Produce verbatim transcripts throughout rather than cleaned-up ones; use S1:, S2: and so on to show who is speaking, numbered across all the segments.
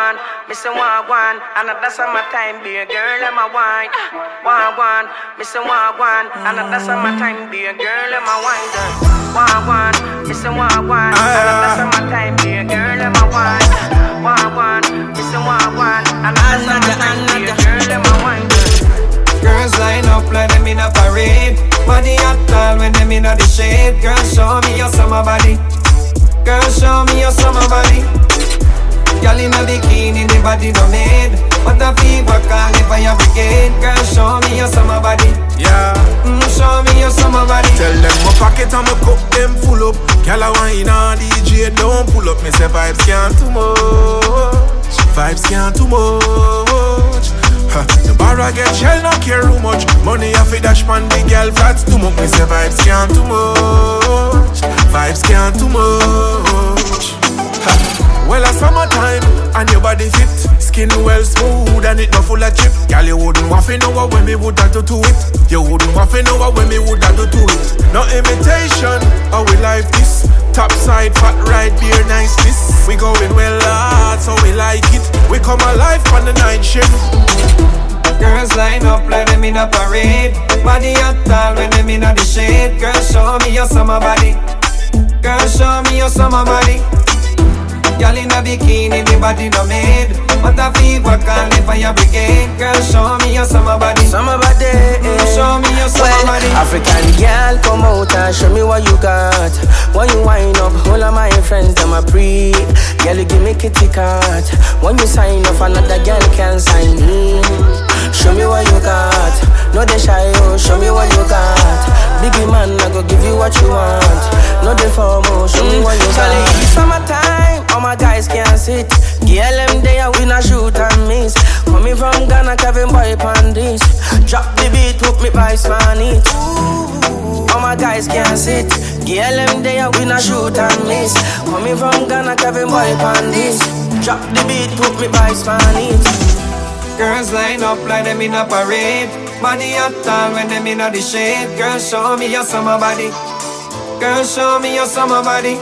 S1: Wagwan, Mister Wagwan, and that's my time, be a girl and my wine. Wagwan, Mister Wagwan, and that's my time, be a girl and my wine. Wagwan, Mister Wagwan, and that's my time, be a girl and my wine. Wagwan, Mister Wagwan, and that's my time, be a girl and my wine.
S2: Girls line up like them in a parade. Body hot tall when them in the shade. Girls show me your summer body. Girls show me your summer body. Girl in a bikini, the body no made. What a fever call if I have brigade. Girl, show me your summer body.
S3: Yeah.
S2: Mm, show me your summer body.
S3: Tell them my pocket and my cup them full up. Girl I wine on D J don't pull up. Me say vibes can't too much. Vibes can't too much. Ha, the bar I get shell not care too much. Money I fi dash man the girl flats too much. Me say vibes can't too much. Vibes can't too much. Ha. Well, a summertime, and your body fit. Skin well smooth, and it not full of chip. Girl, you wouldn't want to know what when me would have to do it. You wouldn't want to know what when me would have to do it. No imitation, how we like this. Top side, fat right, beer niceness. We going well hard, so we like it. We come alive on the night shift.
S2: Girls line up like them in a parade. Body hot tall when them in the shade. Girl, show me your summer body. Girl, show me your summer body. Girl in a bikini, the body no made. What a fever call if I have brigade. Girl, show me your summer body.
S1: Summer body,
S2: mm, show me your summer
S1: well,
S2: body.
S1: African girl, come out and show me what you got. When you wind up, all of my friends, them a pre. Girl, you give me kitty cat. When you sign off, another girl can sign in. Show me what you got. No they shy, oh, show me what you got. Biggie man, I go give you what you want. No they formal, show me what you got. Charlie, it's summertime, all my guys can't sit. Girl, them there, we not shoot and miss. Coming from Ghana, Kevin Boy Pandis. Drop the beat, put me by Spanish. All my guys can't sit. Girl, them there, we not shoot and miss. Coming from Ghana, Kevin Boy Pandis. Drop the beat, put me by Spanish.
S2: Girls line up like them in a parade. Body hot tall when them in the shade. Girl, show me your summer body. Girl, show me your summer body.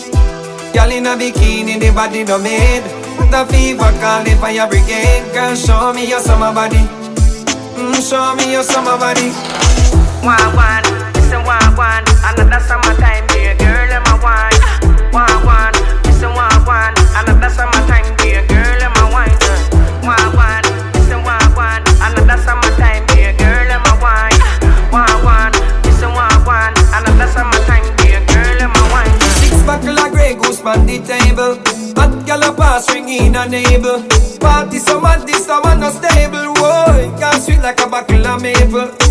S2: Girl in a bikini, the body no made. The fever call the fire brigade. Girl, show me your summer body. Mm, show me your summer body.
S1: Wagwan, Mister Wagwan, another summertime, be a girl in my wine. Wagwan, Mister Wagwan, another summertime, be a girl in my wine. Wagwan, Mister Wagwan, another summertime, be a girl in my wine. Wagwan, Mister Wagwan, another summertime, be a girl in my wine.
S2: Six buckle of Grey Goose on the table. Hot gal a pass ring in a neighbor. Party so mad, this a one no stable. Whoa, it can sweet like a buckle of maple.